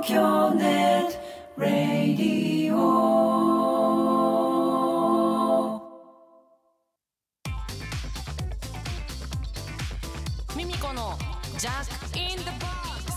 東京ネットラディオ。 ミミコのジャックインザボックス。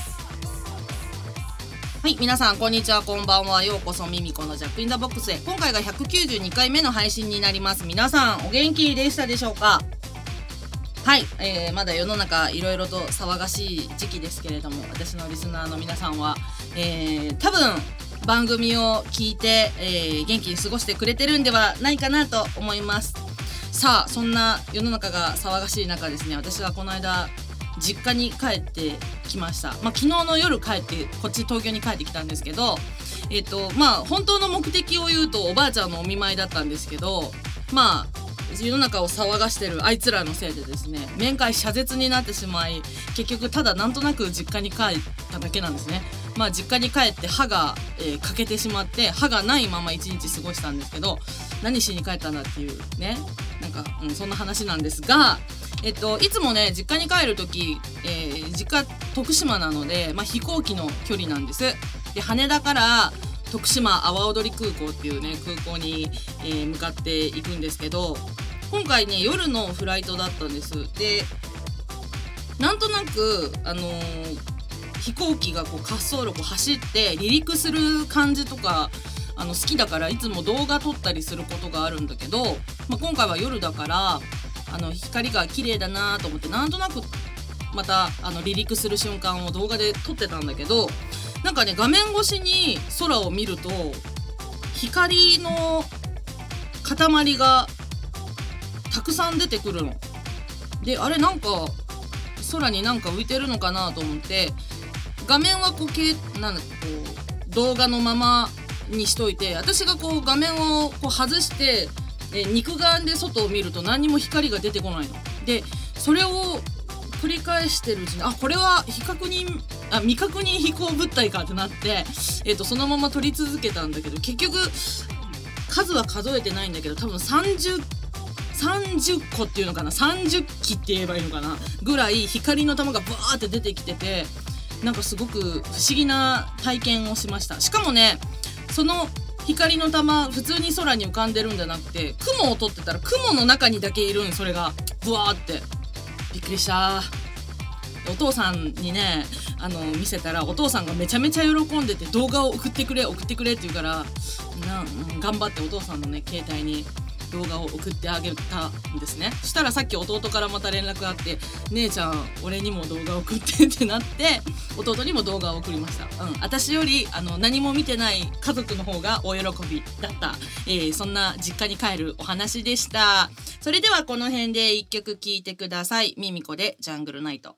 はい、皆さんこんにちは、こんばんは。ようこそミミコのジャックインザボックスへ。今回が192回目の配信になります。皆さんお元気でしたでしょうか？はい、まだ世の中いろいろと騒がしい時期ですけれども、私のリスナーの皆さんは、多分番組を聞いて、元気に過ごしてくれてるんではないかなと思います。さあ、そんな世の中が騒がしい中ですね、私はこの間実家に帰ってきました。昨日の夜帰ってこっち東京に帰ってきたんですけど、本当の目的を言うとおばあちゃんのお見舞いだったんですけど、世の中を騒がしてるあいつらのせいでですね、面会謝絶になってしまい、結局ただなんとなく実家に帰っただけなんですね。実家に帰って歯が、欠けてしまって、歯がないまま一日過ごしたんですけど、何しに帰ったんだっていうね、そんな話なんですが、いつもね実家に帰るとき、実家徳島なので、飛行機の距離なんです。で、羽田から徳島阿波踊り空港っていうね空港に、向かっていくんですけど、今回ね夜のフライトだったんです。で、なんとなく飛行機がこう滑走路を走って離陸する感じとか好きだから、いつも動画撮ったりすることがあるんだけど、今回は夜だから光が綺麗だなと思って、なんとなくまた離陸する瞬間を動画で撮ってたんだけど、画面越しに空を見ると光の塊がたくさん出てくるので、あれ空に浮いてるのかなと思って、画面は動画のままにしといて、私が画面を外して肉眼で外を見ると何にも光が出てこないので、それを繰り返してるうちに、これは未確認飛行物体かってなって、そのまま撮り続けたんだけど、結局数は数えてないんだけど、多分30個っていうのかな、30機って言えばいいのかなぐらい光の玉がバーって出てきてて、すごく不思議な体験をしました。しかもね、その光の玉普通に空に浮かんでるんじゃなくて、雲を撮ってたら雲の中にだけいるん、それがブワーって。びっくりした。お父さんにね見せたら、お父さんがめちゃめちゃ喜んでて、動画を送ってくれって言うから、頑張ってお父さんのね携帯に動画を送ってあげたんですね。そしたらさっき弟からまた連絡があって、姉ちゃん俺にも動画送ってってなって、弟にも動画を送りました。私より何も見てない家族の方がお喜びだった、そんな実家に帰るお話でした。それではこの辺で一曲聴いてください。ミミコでジャングルナイト。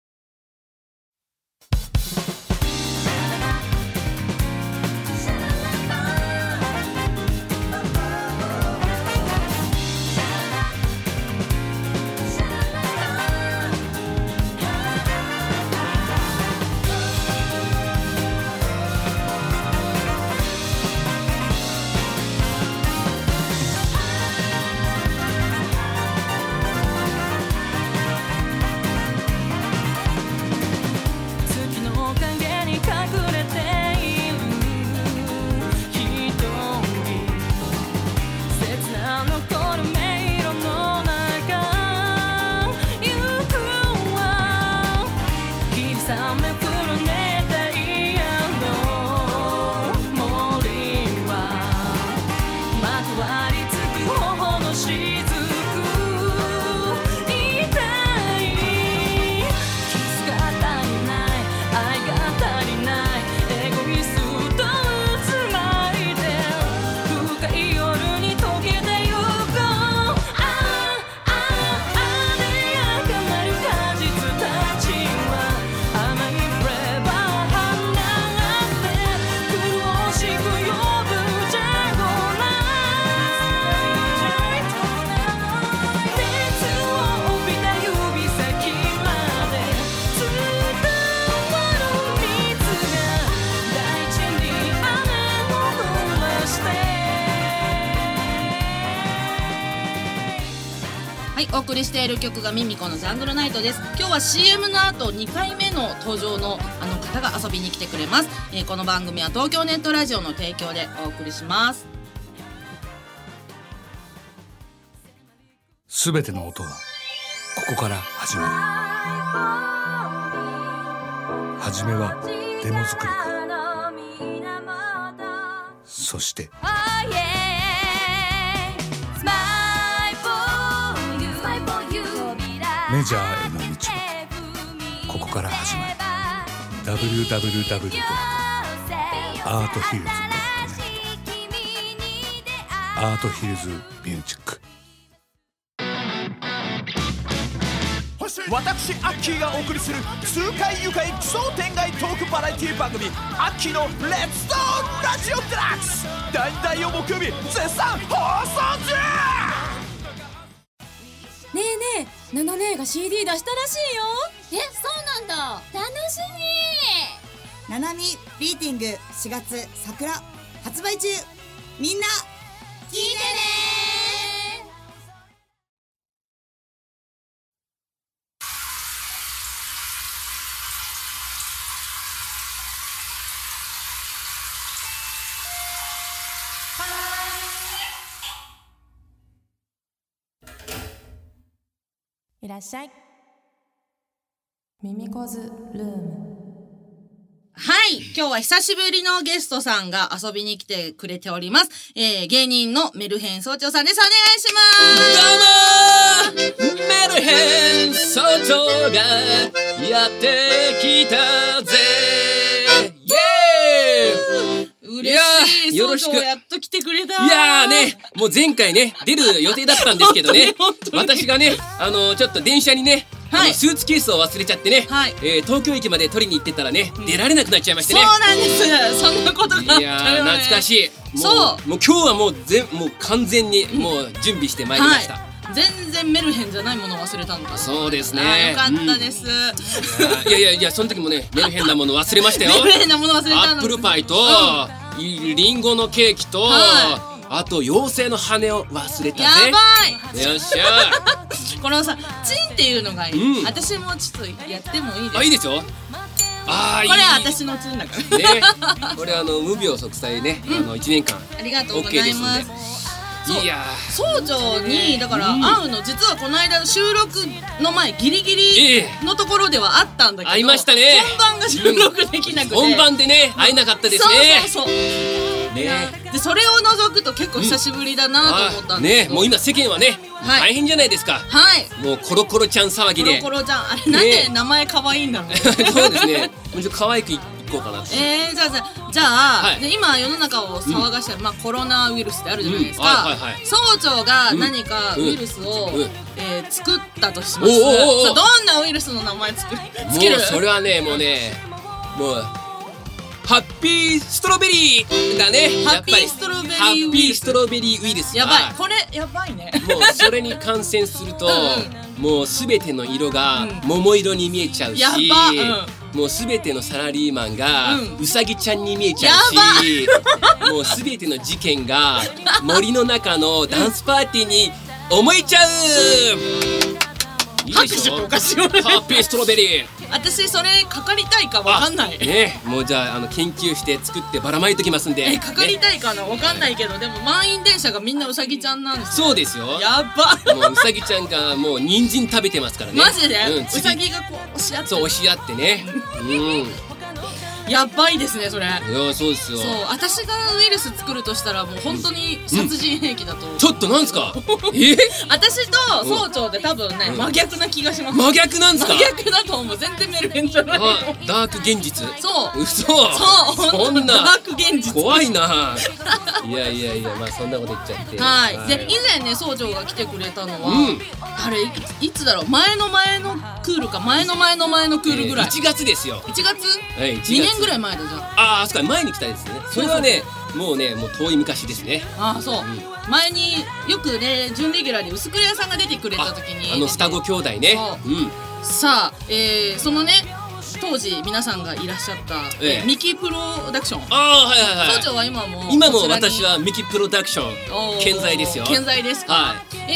お送りしている曲がミミコのジャングルナイトです。今日は CM の後2回目の登場の方が遊びに来てくれます。この番組は東京ネットラジオの提供でお送りします。 すべての音はここから始まる。はじめはデモ作りから、そしてメジャーへの道はここから始まる。 www.arthhills.net アートヒルズミュージック。 私アッキーがお送りする痛快愉快奇想天外トークバラエティ番組アッキーのレッツトーラジオデラックス、第2曜木曜日絶賛放送中。 ねえねえ、ナナ姉が CD 出したらしいよ。 そうなんだ、楽しみ。 ナナミビーティング4月桜発売中、みんな聞いてね。 いらっしゃい、ミミコズルーム。 はい、今日は久しぶりのゲストさんが遊びに来てくれております。芸人のメルヘン総長さんです。お願いします。 どうもメルヘン総長がやってきたぜ。イエーイ。 嬉しい。総長やっと来てくれた。 いやーね、もう前回ね出る予定だったんですけどね私がねちょっと電車にね、はい、スーツケースを忘れちゃってね、はい、東京駅まで取りに行ってたらね、出られなくなっちゃいましてね。 そうなんです。そんなことがあったよね。 いやー懐かしい。もう今日はもう完全にもう準備してまいりました、はい、 全然メルヘンじゃないものを忘れたんだ。 そうですね。 よかったです、 いやその時もねメルヘンなもの忘れましたよ。 メルヘンなもの忘れたの。 アップルパイと、リンゴのケーキと、あと妖精の羽を忘れたぜ。 やばい。 よっしゃこのさ、チンっていうのがいい、私もちょっとやってもいいですか。 いいですよ。 これは私のチンだからね。 これ無病息災ね、1年間ありがとうございます。 いや総長にだから会うの、実はこの間収録の前ギリギリのところではあったんだけど、 会いましたね。 本番が収録できなくて、 本番でね会えなかったですね。 そうね。でそれを除くと結構久しぶりだなと思ったんですけど、 もう今世間はね大変じゃないですか。はい。もうコロコロちゃん騒ぎで。 コロコロちゃん、あれなんで名前可愛いんだろう。 そうですね。もうちょっと可愛くいこうかな。 じゃあ今世の中を騒がしてるコロナウイルスってあるじゃないですか。総長が何かウイルスを作ったとします。どんなウイルスの名前つける？ もうそれはね、もうハッピーストロベリーだね。 ハッピーストロベリーウイルス。 ハッピーストロベリーウイルス。 やばい。これやばいね。 もうそれに感染するともうすべての色が桃色に見えちゃうし、もうすべてのサラリーマンがうさぎちゃんに見えちゃうし、もうすべての事件が森の中のダンスパーティーに思えちゃう。いいでしょ。ハッピーストロベリー。 私それかかりたいかわかんない。 もうじゃあ研究して作ってばらまいときますんで。 かかりたいかなわかんないけど、でも満員電車がみんなうさぎちゃんなんですよ。 そうですよ。 やば。 もううさぎちゃんがもう人参食べてますからね。 マジで？うさぎがこう押し合って。 そう、押し合ってね。 やばいですねそれ。いやそうですよ。 そう、私がウイルス作るとしたらもう本当に殺人兵器だと。 ちょっとなんすか？ 私と総長で多分ね真逆な気がします。 真逆なんすか？ 真逆だと思う。全然メルヘンじゃない。 ダーク現実。 そう。 嘘。 そう。 そんな。 ダーク現実。 怖いな。いやまあそんなこと言っちゃって。 はい。で以前ね総長が来てくれたのはあれいつだろう、前のクールか前のクールぐらい。 1月ですよ。 1月？ はい。 2年ぐらい前だじゃん。 あそっか、前に来たですね。それはねもう遠い昔ですね。 そう。前によくね準レギュラーで薄倉屋さんが出てくれた時に双子兄弟ね。 さあそのね当時皆さんがいらっしゃった、ミキプロダクション。 はいはいはい。 総長は今も私はミキプロダクション健在ですよ。 健在ですか。 はい。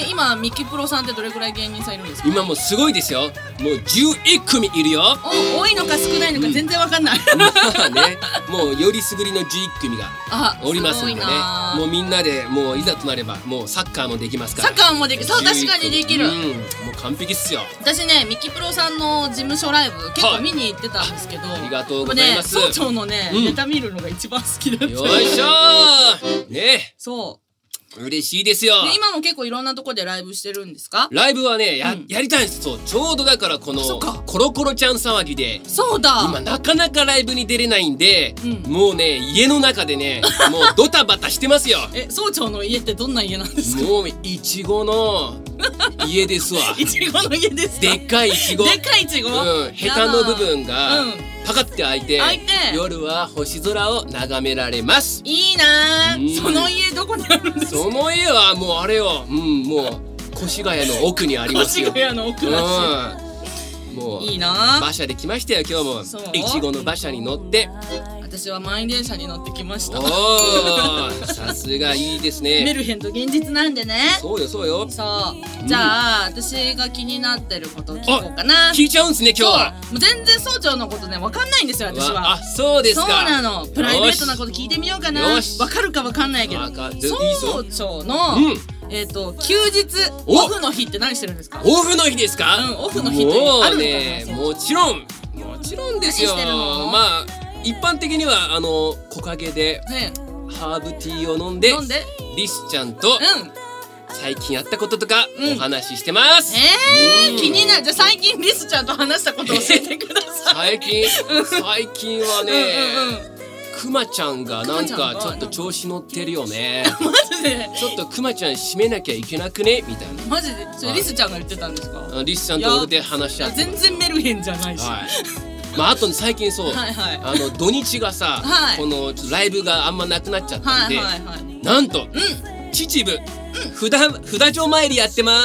今ミキプロさんってどれくらい芸人さんいるんですか。 今もすごいですよ。もう11組いるよ。 多いのか少ないのか全然わかんない。 まあね、もうよりすぐりの11組がおりますんでね。もうみんなでもういざとなればもうサッカーもできますから。 サッカーもできる。そう確かにできる。 もう完璧っすよ。 私ねミキプロさんの事務所ライブ結構見に行ってたんですけど、 ありがとうございます。 総長のねネタ見るのが一番好きだった。 よいしょーね。 そう嬉しいですよ。 今も結構いろんなとこでライブしてるんですか。 ライブはねやりたいんです。そうちょうどだからこのコロコロちゃん騒ぎで、 そうだ今なかなかライブに出れないんで、もうね家の中でねもうドタバタしてますよ。 総長の家ってどんな家なんですか。 もういちごの家ですわ。 いちごの家ですか。 でっかいいちご。 でっかいいちご。 ヘタの部分がパカって開いて夜は星空を眺められます。 いいなー。その家どこにあるんですか。その家はもうあれよ、もう越谷の奥にありますよ。 越谷の奥らしい。もういいな。 馬車で来ましたよ今日も。いちごの馬車に乗って。 私は満員電車に乗ってきました。 おー、さすがいいですね。 メルヘンと現実なんでね。 そうよそうよ。 そう。じゃあ私が気になってること聞こうかな。 聞いちゃうんですね今日は。 もう全然総長のことねわかんないんですよ私は。 あ、そうですか。 そうなの。プライベートなこと聞いてみようかな。わかるかわかんないけど。総長の休日オフの日って何してるんですか。 オフの日ですか。 オフの日ってあるのかな。 もちろんですよ。まあ一般的には木陰でハーブティーを飲んでリスちゃんと最近やったこととかお話ししてます。 気になる。じゃあ最近リスちゃんと話したこと教えてください。 最近はねクマちゃんがなんかちょっと調子乗ってるよね。 マジで。 ちょっとクマちゃん締めなきゃいけなくねみたいな。 マジで。それリスちゃんが言ってたんですか。 リスちゃんと俺で話し合って。 全然メルヘンじゃないし。 まああと最近そう土日がさこのライブがあんまなくなっちゃったんで、なんと秩父札所参りやってます。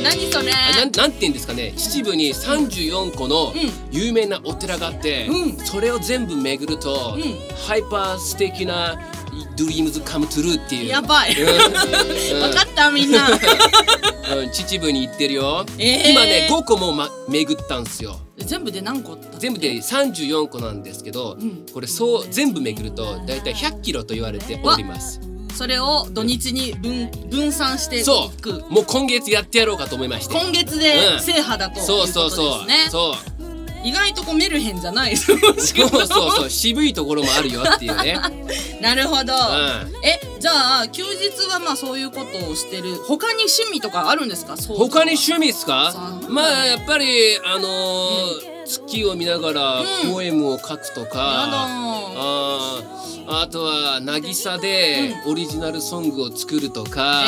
何それ。 なんて言うんですかね。秩父に34個の有名なお寺があって、それを全部巡るとハイパー素敵なドリームズカムトゥルーっていう。 やばい。分かったみんな。 秩父に行ってるよ。今ね5個も巡ったんすよ。 全部で何個？ 全部で34個なんですけど、これそう全部巡るとだいたい100キロと言われております。 それを土日に分散していく。 そうもう今月やってやろうかと思いまして。 今月で制覇だということですね。 そう意外とメルヘンじゃない。 そう渋いところもあるよっていうね。 なるほど。じゃあ休日はまあそういうことをしてる。他に趣味とかあるんですか。 他に趣味ですか。まあやっぱり月を見ながらポエムを書くとか、あとは渚でオリジナルソングを作るとか、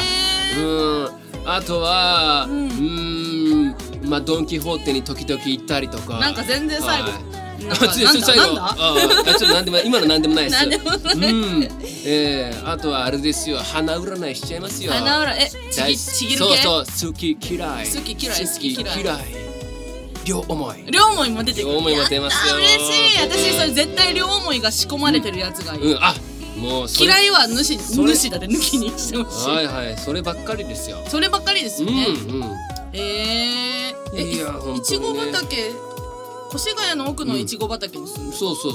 あとはまあドンキホーテに時々行ったりとか。 なんか全然最後今のなんでもないです。あとはあれですよ。花占いしちゃいますよ。 花占いちぎる系。 そう好き嫌い両思いも出てくる。 両思いも出ますよ。 嬉しい。私それ絶対両思いが仕込まれてるやつがいい。 もう嫌いは主だって抜きにしてほしい。 そればっかりですよ。 そればっかりですよね。いちご畑越谷の奥のいちご畑に住んでる。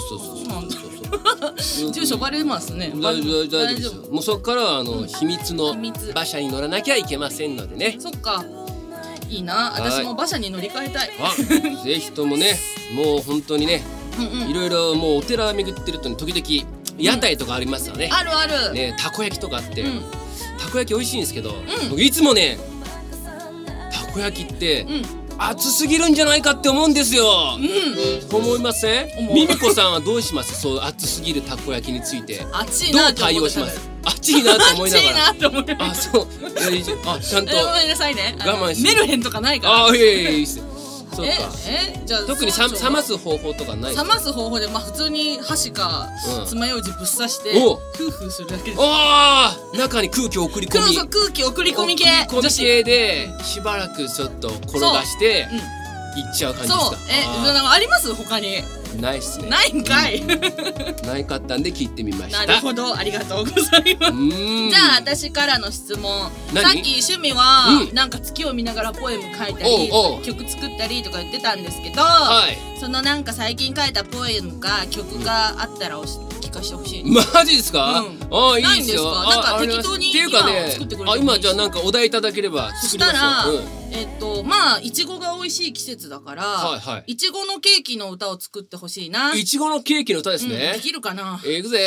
そう住所バレますね。 大丈夫ですよ。もうそこからは秘密の馬車に乗らなきゃいけませんのでね。 そっか。いいな。私も馬車に乗り換えたい。 ぜひともね。もう本当にねいろいろもうお寺巡ってると時々屋台とかありますよね。 あるある。 ねたこ焼きとかあってたこ焼き美味しいんですけど僕いつもねたこ焼きって熱すぎるんじゃないかって思うんですよ。思いません？ミミコさんはどうします？そう熱すぎるたこ焼きについて熱いなどう対応します？熱いなと思いながら。 熱いなと思いながら。 そう。ちゃんとごめんなさいね。 我慢して。 メルヘンとかないから。 いやそうか。 じゃあ特に冷ます方法とかない？ 冷ます方法で普通に箸か爪楊枝ぶっ刺してフーフーするだけです。 中に空気送り込み。 空気送り込み系。 女子系でしばらくちょっと転がして行っちゃう感じですか。 そうなんかあります他に？ ないっすね。 ないんかい。 ないかったんで聞いてみました。 なるほど、ありがとうございます。じゃあ私からの質問。さっき趣味はなんか月を見ながらポエム書いたり曲作ったりとか言ってたんですけど、そのなんか最近書いたポエムか曲があったら聞かせてほしい。 マジですか？あ、いいですよ。 なんか適当に今作ってくれる。 今じゃあなんかお題いただければそしたらまあいちごが美味しい季節だからいちごのケーキの歌を作ってほしいな。 いちごのケーキの歌ですね。 できるかな。 いくぜ。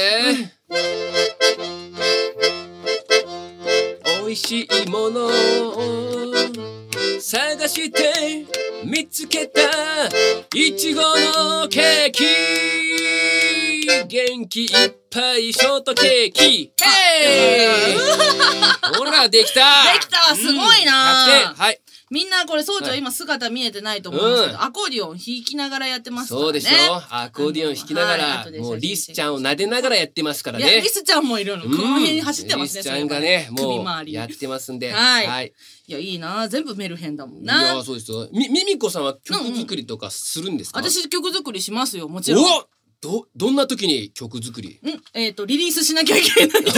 美味しいものを探して見つけたいちごのケーキ、元気いっぱいショートケーキ。ほらできた。 できた、すごいな。 はい。 みんなこれ総長今姿見えてないと思うんですけど、アコーディオン弾きながらやってますからね。 そうでしょ。アコーディオン弾きながら、もうリスちゃんを撫でながらやってますからね。 いやリスちゃんもいるの。この辺に走ってますね。 リスちゃんがね、もうやってますんで。 はい。いやいいな、全部メルヘンだもんな。 いやそうですよ。ミミコさんは曲作りとかするんですか？ 私曲作りしますよ、もちろん。 どんな時に曲作り？ リリースしなきゃいけない。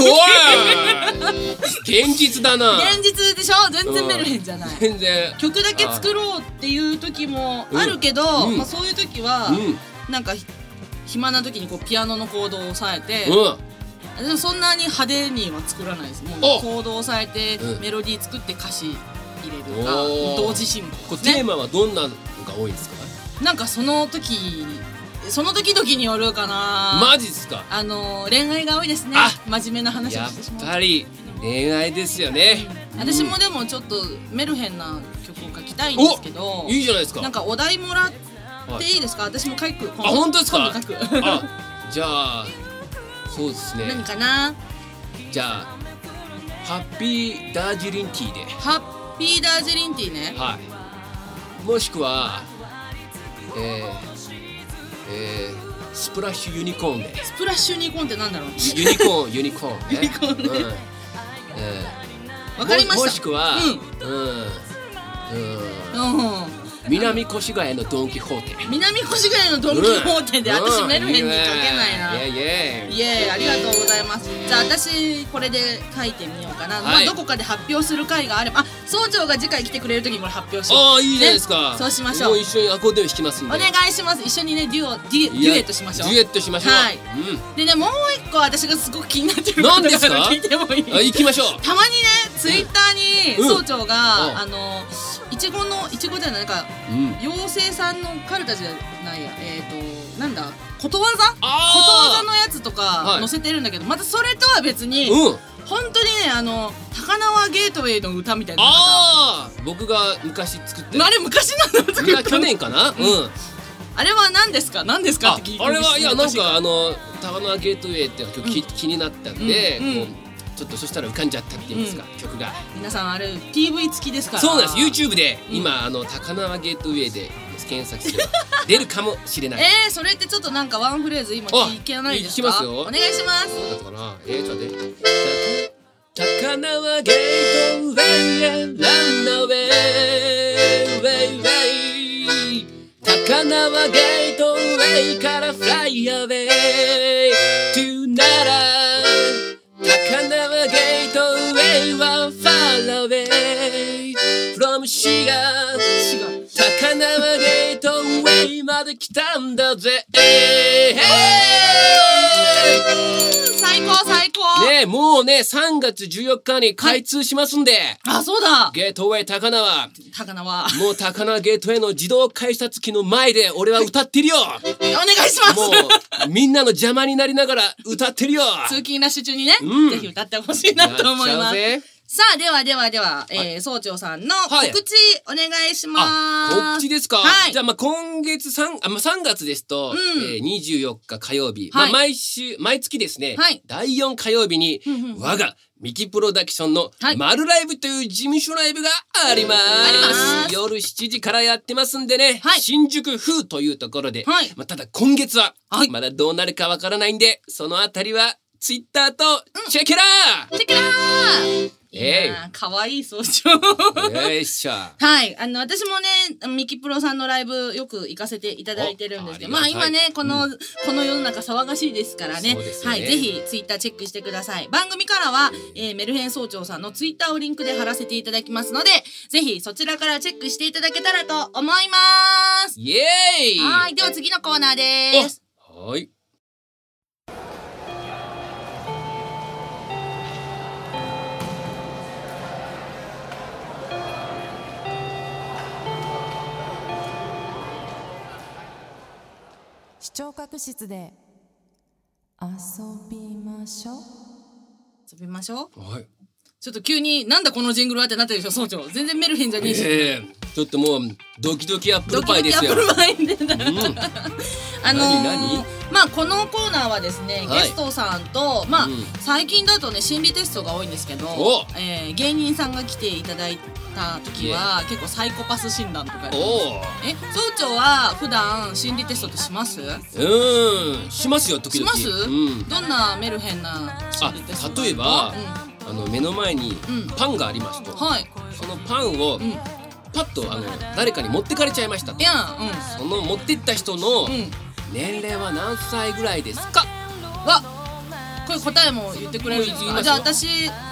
現実だな。 現実でしょ。全然メルヘンじゃない。 全然。 曲だけ作ろうっていう時もあるけど、まあそういう時はなんか暇な時にこうピアノのコードを押さえて、でもそんなに派手には作らないです。もうコードを押さえてメロディー作って歌詞入れるとか同時進行。 テーマはどんなのが多いんですか？ なんかその時々によるかな。 マジですか？ 恋愛が多いですね。真面目な話をしてしまう。 やっぱり恋愛ですよね。 私もでもちょっとメルヘンな曲を書きたいんですけど。 いいじゃないですか。 なんかお題もらっていいですか？私も書く。 本当ですか？ 書く。 じゃあそうですね。 何かな？ じゃあハッピーダージリンティーで。 ハッピーダージリンティーね。 はい。もしくはスプラッシュユニコーンで。 スプラッシュユニコーンってなんだろう。 ユニコーンね。ユニコーンね。 わかりました。 もしくは南越谷のドンキホーテ。 南越谷のドンキホーテで私メルヘンに書けないな。イエーイ、ありがとうございます。じゃあ私これで書いてみようかな。まあどこかで発表する回があれば、総長が次回来てくれる時にこれ発表しよう。 ああいいじゃないですか。 そうしましょう。 もう一緒にアコーディオン弾きますんで。 お願いします。一緒にねデュエットしましょう。 デュエットしましょう。はい。 でねもう一個私がすごく気になってることがあるから聞いてもいい？ 行きましょう。 たまにねツイッターに総長がいちごじゃないか妖精さんのカルタじゃないやなんだことわざのやつとか載せてるんだけど、またそれとは別に本当にね高輪ゲートウェイの歌みたいな。 僕が昔作った。 あれ昔なの？作った去年かな。 あれは何ですかって聞いて。 あれはいやなんか高輪ゲートウェイって曲気になったんでちょっとそしたら浮かんじゃったって言いますか、曲が。 皆さんあれ PV 付きですから。 そうなんです。 YouTube で今高輪ゲートウェイで検索すれば出るかもしれない。 それってちょっとなんかワンフレーズ今聞けないですか？ 聞きますよ。 お願いします。 そうだったかな。ちょっと待って。高輪ゲートウェイへランナウェイ高輪ゲートウェイからフライアウェイ to 奈良高輪ゲートウェイは far away from 滋賀高輪ゲートウェイまで来たんだぜ。 最高最高ね。もうね3月14日に開通しますんで、 そうだゲートウェイ高輪もう高輪ゲートウェイの自動改札機の前で俺は歌ってるよ。お願いします。 もうみんなの邪魔になりながら歌ってるよ。 通勤ラッシュ中にね、ぜひ歌ってほしいなと思います。さあでは総長さんの告知お願いします。 告知ですか？じゃあ今月3月ですと24日火曜日、毎月ですね第4火曜日に我がミキプロダクションのマルライブという事務所ライブがあります。夜7時からやってますんでね、新宿風というところで、ただ今月はまだどうなるかわからないんで、そのあたりはツイッターとチェケラーいいな、かわいい総長。 よっしゃ。 はい、私もね、ミキプロさんのライブよく行かせていただいてるんですけど、まあ今ね、この世の中騒がしいですからね。はい、ぜひツイッターチェックしてください。番組からは、メルヘン総長さんのツイッターをリンクで貼らせていただきますので、ぜひそちらからチェックしていただけたらと思います。 イエーイ。 はい、では次のコーナーです。 はい。 視聴覚室で遊びましょう。 遊びましょう。 はい。 ちょっと急になんだこのジングルはってなったでしょ総長。全然メルヘンじゃねえし。 ちょっともうドキドキアップルパイですよ。 ドキドキアップルパイで、 何まあこのコーナーはですね、ゲストさんとまあ、最近だとね心理テストが多いんですけど、芸人さんが来ていただいた時は結構サイコパス診断とかやってます。総長は普段心理テストってします？ しますよ時々。 します？どんなメルヘンな心理テスト？ 例えば、目の前にパンがありますと、そのパンをパッと誰かに持ってかれちゃいましたと、その持ってった人の年齢は何歳ぐらいですか？ これ答えも言ってくれるんですか？じゃあ私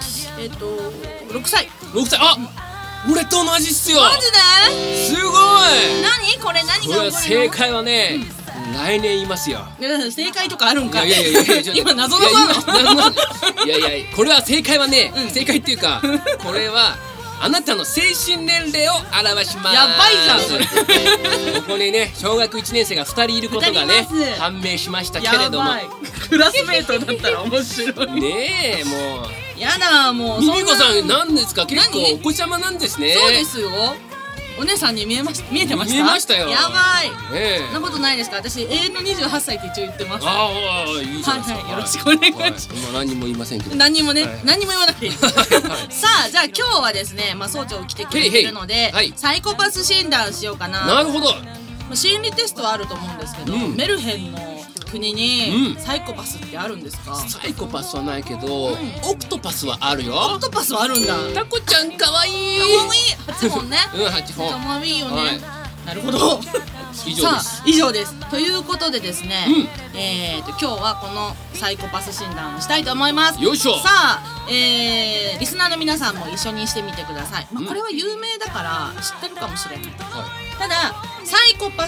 6歳。 あ、俺と同じっすよ。 マジで？ すごい。 何これ何が起こるの？ 正解はね、来年言いますよ。 正解とかあるんか。 いや今謎のいやこれは正解はね、正解っていうかこれはあなたの精神年齢を表します。 やばいじゃんそれ。 ここにね小学1年生が2人いることがね判明しましたけれども、 クラスメートだったら面白いね。もうやだ、もうミミコさん何ですか？結構お子ちゃまなんですね。 そうですよ。お姉さんに見えてました？ 見えましたよ。 やばい。そんなことないですか？私永遠の28歳って一応言ってます。 いいじゃないですか。 よろしくお願いします。 何も言いませんけど。 何もね、何も言わなくていい。さあ、じゃあ今日はですね、総長来てくれてるのでサイコパス診断しようかな。 なるほど。 心理テストはあると思うんですけど、メルヘンの国にサイコパスってあるんですか？ サイコパスはないけど、オクトパスはあるよ。 オクトパスはあるんだ。 タコちゃんかわいい。 8本ね。 8本。 かわいいよね。なるほど。 以上です。 以上です。ということでですね、今日はこのサイコパス診断をしたいと思います。 よいしょ。 さあ、リスナーの皆さんも一緒にしてみてください。これは有名だから知ってるかもしれない。ただサイコパ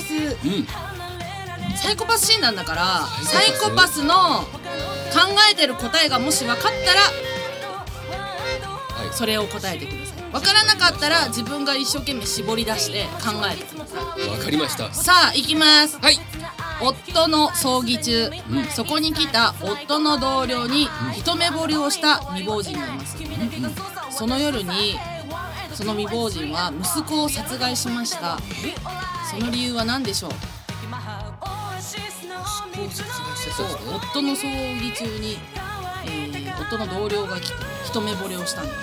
ス診断だからサイコパスの考えてる答えがもし分かったら、それを答えてください。分からなかったら自分が一生懸命絞り出して考えてください。 分かりました。 さあ行きます。夫の葬儀中、そこに来た夫の同僚に一目惚れをした未亡人がいます。その夜にその未亡人は息子を殺害しました。その理由は何でしょう？夫の葬儀中に、夫の同僚が来て一目惚れをしたんです。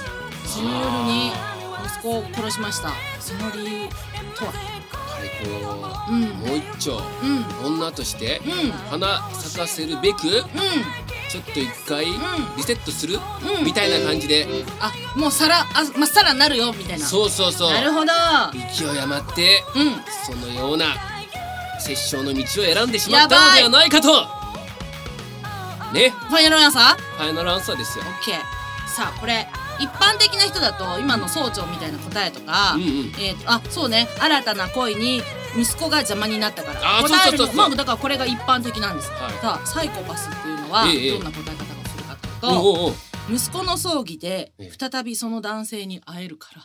その夜に息子を殺しました。その理由とは？ もう一丁、女として花咲かせるべく、ちょっと一回リセットする、みたいな感じで、 もうまっさらなるよみたいな。 そうなるほど。 勢い余って、そのような殺生の道を選んでしまったのではないかとね。 ファイナルアンサー？ ファイナルアンサーですよ。 オッケー。さあこれ一般的な人だと今の総長みたいな答えとか、そうね、新たな恋に息子が邪魔になったから答えるの、だからこれが一般的なんです。さあサイコパスっていうのはどんな答え方をするかというと、息子の葬儀で再びその男性に会えるから。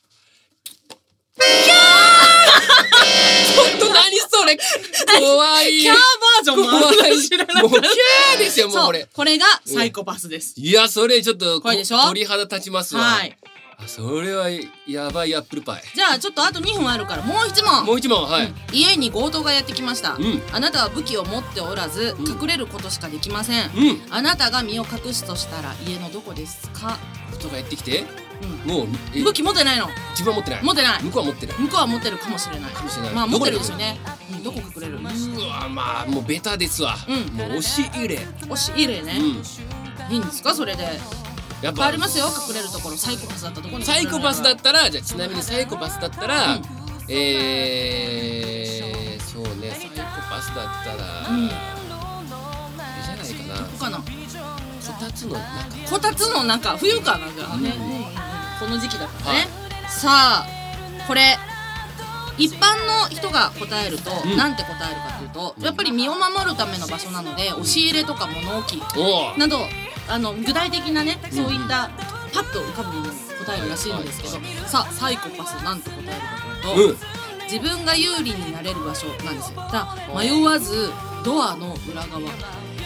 ちょっと何それ、怖い。 キャーバージョンもあるの知らなかった。 もうキャーですよ、もうこれ。 これがサイコパスです。 いや、それちょっと怖いでしょ？ 鳥肌立ちますわ。それはやばいアップルパイ。 じゃあちょっとあと2分あるからもう1問。 もう1問、 家に強盗がやってきました。あなたは武器を持っておらず隠れることしかできません。あなたが身を隠すとしたら家のどこですか？ 人がやってきて、もう武器持ってないの？ 自分は持ってない。 持ってない。 向こうは持ってる。 向こうは持ってるかもしれない。まあ持ってるですよね。どこ隠れる？ うわ、まあもうベタですわ。もう押し入れ。 押し入れね。いいんですかそれで？ やっぱありますよ、隠れるところ。サイコパスだったところに。 サイコパスだったら、じゃあちなみにサイコパスだったら、そうね、サイコパスだったら、あれじゃないかな。 どこかな。 こたつの中。 こたつの中、冬かなじゃあね。この時期だからね。さあ、これ一般の人が答えると、なんて答えるかというと、やっぱり身を守るための場所なので、押し入れとか物置など具体的なね、そういったパッと浮かぶものを答えるらしいんですけど、さあサイコパスなんて答えるかというと、自分が有利になれる場所なんですよ。だから迷わずドアの裏側。やば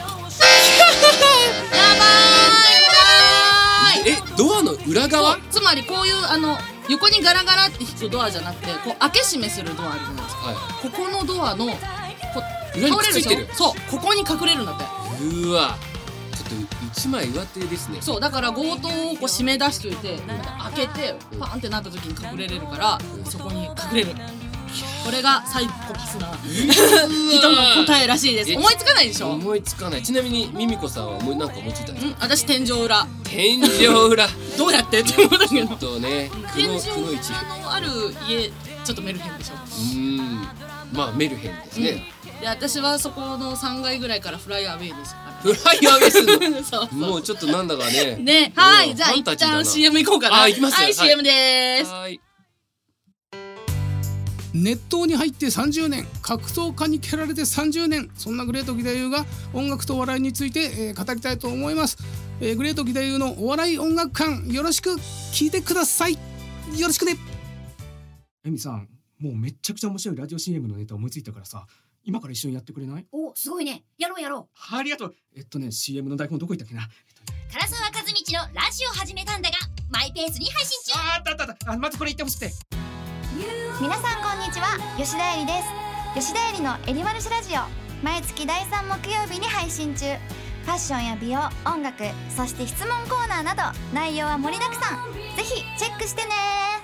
ーい。 ドアの裏側？ つまりこういう横にガラガラって引くドアじゃなくて、こう開け閉めするドアあるじゃないですか。ここのドアの裏にくっついてる。 そう、ここに隠れるんだって。 うわ、ちょっと一枚上手ですね。 そうだから強盗をこう締め出しといて、開けてパンってなった時に隠れれるから、そこに隠れる。これがサイコパスな人の答えらしいです。思いつかないでしょ。 思いつかない。ちなみにミミコさんはなんか思いついたんですか？ 私天井裏。 天井裏どうやってって思ったけど。 ちょっとね、 天井裏のある家、ちょっとメルヘンでしょ。 まあメルヘンですね。 で、私はそこの3階ぐらいからフライアウェイです。 フライアウェイするの？ そうもうちょっとなんだかね。 ね、はい、じゃあ一旦 CM 行こうかな。 行きますよ。 はい、CM です。 はい。 熱湯に入って30年、格闘家に蹴られて30年、そんなグレート義太夫が音楽とお笑いについて、語りたいと思います。グレート義太夫のお笑い音楽館、よろしく聞いてください。よろしくね。エミさん、もうめっちゃくちゃ面白いラジオ CM のネタ思いついたからさ、今から一緒にやってくれない？ お、すごいね。やろうやろう。 ありがとう。CM の台本どこ行ったっけな。 唐沢和道のラジオ始めたんだが、マイペースに配信中。 あった。まずこれ言ってほしくて。 皆さんこんにちは、吉田絵里です。吉田絵里のエリマルシラジオ、毎月第3木曜日に配信中。ファッションや美容、音楽、そして質問コーナーなど内容は盛りだくさん。ぜひチェックしてね。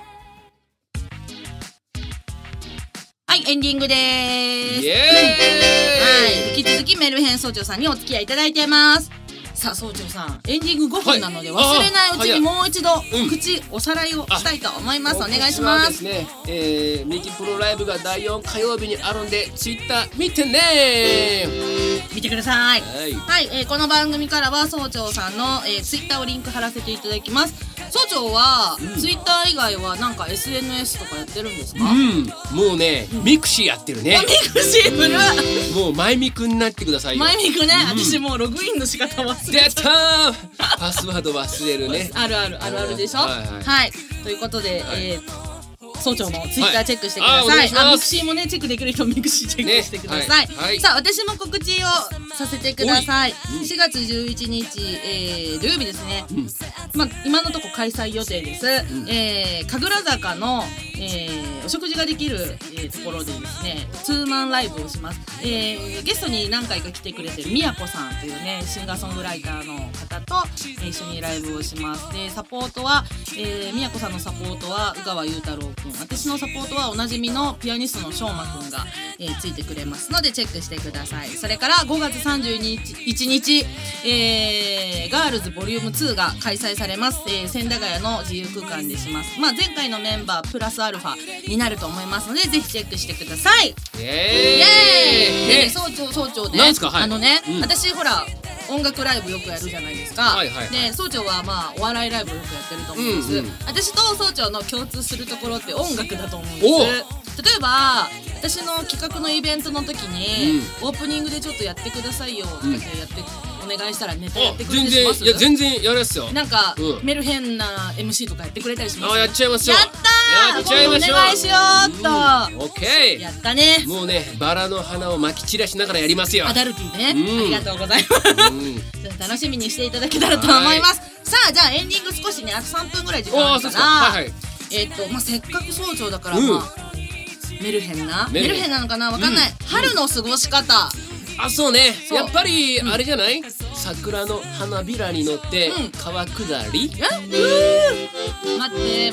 はい、エンディングでーす。 イエーイ。 はい、引き続きメルヘン総長さんにお付き合いいただいてます。さあ総長さん、エンディング5分なので、忘れないうちにもう一度おさらいをしたいと思います。お願いします。 ですね、ミキプロライブが第4火曜日にあるんで、ツイッター見てね。 見てください。 はい、 この番組からは総長さんの、ツイッターをリンク貼らせていただきます。総長は、ツイッター以外はなんか SNS とかやってるんですか？ もうね、ミクシーやってるね。 ミクシーブルもうマイミクになってくださいよ。 マイミクね、私もうログインの仕方忘れ出たー。パスワード忘れるね。 あるでしょ。はい、ということで、総長のツイッターチェックしてください。ミクシーもねチェックできる人ミクシーチェックしてください。さあ私も告知をさせてください。4月11日、土曜日ですね。今のとこ開催予定です。神楽坂の、お食事ができる、ところでですね、ツーマンライブをします。ゲストに何回か来てくれてるみやこさんというねシンガーソングライターの方と、一緒にライブをします。でサポートは、みやこさんのサポートは宇川裕太郎くん、私のサポートはおなじみのピアニストのしょうまくんが、ついてくれますのでチェックしてください。それから5月31日、ガールズボリューム2が開催されます。千駄ヶ谷の自由空間でします。前回のメンバープラスアルファになると思いますので、ぜひチェックしてください。イエーイ。総長で、私ほら音楽ライブよくやるじゃないですか。で総長はお笑いライブよくやってると思うんです。私と総長の共通するところって音楽だと思うんです。例えば私の企画のイベントの時に、オープニングでちょっとやってくださいよってやってお願いしたらネタやってくれたりします？ 全然やるっすよ。 なんか、メルヘンな MC とかやってくれたりします？ やっちゃいますよ。 やったー。 やっちゃいましょう。 お願いしようっと。 オッケー。 やったね。 もうね、バラの花をまき散らしながらやりますよ。 アダルティね。ありがとうございます。楽しみにしていただけたらと思います。さあじゃあエンディング少しね、あと3分ぐらい時間あるから、せっかく総長だからメルヘンなのかな、わかんない。春の過ごし方。 そうね。やっぱりあれじゃない？桜の花びらに乗って川下り。 待って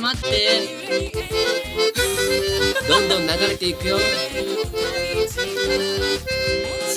どんどん流れていくよ。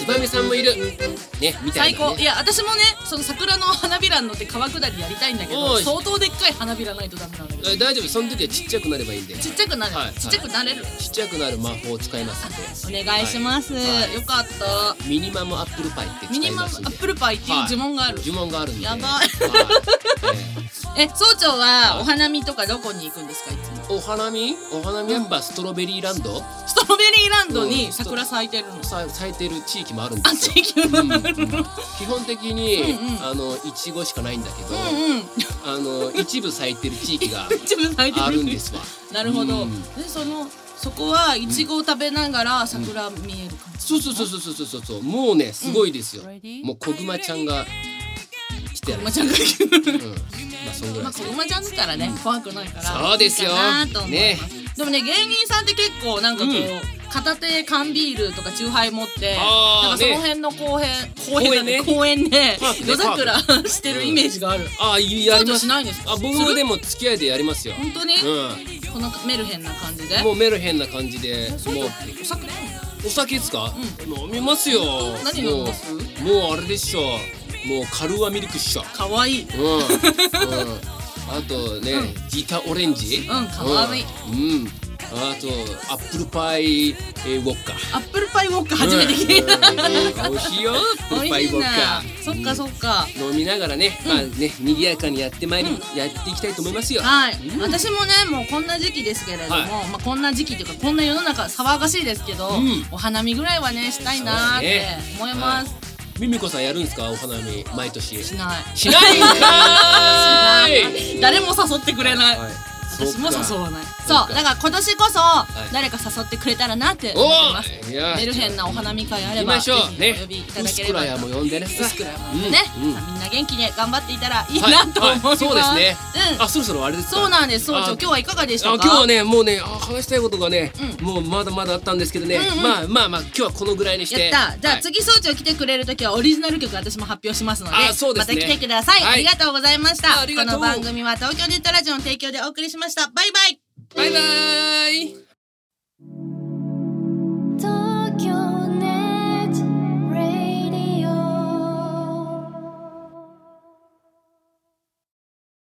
燕さんもいるね、みたいなね。 最高。いや私もね、その桜の花びらに乗って川下りやりたいんだけど、相当でっかい花びらないとダメなんだけど。 大丈夫、その時はちっちゃくなればいいんで。 ちっちゃくなる、ちっちゃくなれる、 ちっちゃくなる魔法を使いますんでお願いします。よかった。 ミニマムアップルパイって使いますんで。 ミニマムアップルパイっていう呪文がある。 呪文があるんで。 やばい。総長はお花見とかどこに行くんですか、いつも。 お花見やっぱストロベリーランド。 ストロベリーランドに桜咲いてるの。 咲いてる地域もあるんですよ。 地域もあるの。 基本的にいちごしかないんだけど、一部咲いてる地域があるんですわ。 なるほど。そこはいちごを食べながら桜見える感じ。 そう。もうねすごいですよ。もうこぐまちゃんが来てる。 こぐまちゃんが来てる。まあこぐまちゃんだったらね怖くないから。 そうですよ。ね。 でもね、芸人さんって結構なんかこう片手缶ビールとかチューハイ持ってなんかその辺の公園で夜桜してるイメージがある。 やります。 しないんですか？ 僕でも付き合いでやりますよ。 本当に？このメルヘンな感じで。 もうメルヘンな感じで。もうお酒ですか？飲みますよ。 何飲みます？ もうあれでしょ。もうカルーアミルクっしょ。 かわいい。 あとね、ギターオレンジ。 かわいい。 あとアップルパイウォッカ。 アップルパイウォッカ初めて聞いた。 美味しいよ。アップルパイウォッカ。 そっかそっか。 飲みながらね、まあね、賑やかにやっていきたいと思いますよ。 はい。私もね、もうこんな時期ですけれども、まあこんな時期というかこんな世の中騒がしいですけど、お花見ぐらいはねしたいなって思います。 ミミコさんやるんですか、お花見毎年？ しない。 しないんかい。 誰も誘ってくれない。私も誘わない。そうだから今年こそ誰か誘ってくれたらなって思ってます。メルヘンなお花見会あればぜひお呼びいただければ。 スクラヤも呼んでね。 スクラヤもね。みんな元気で頑張っていたらいいなと思います。 そうですね。そろそろあれですか。 そうなんです。総長今日はいかがでしたか？ 今日はねもうね話したいことがねもうまだまだあったんですけどね。まあ今日はこのぐらいにして。 やった。じゃあ次総長来てくれるときはオリジナル曲私も発表しますのでまた来てください。ありがとうございました。この番組は東京ネットラジオの提供でお送りしました。バイバイ。 バイバイ。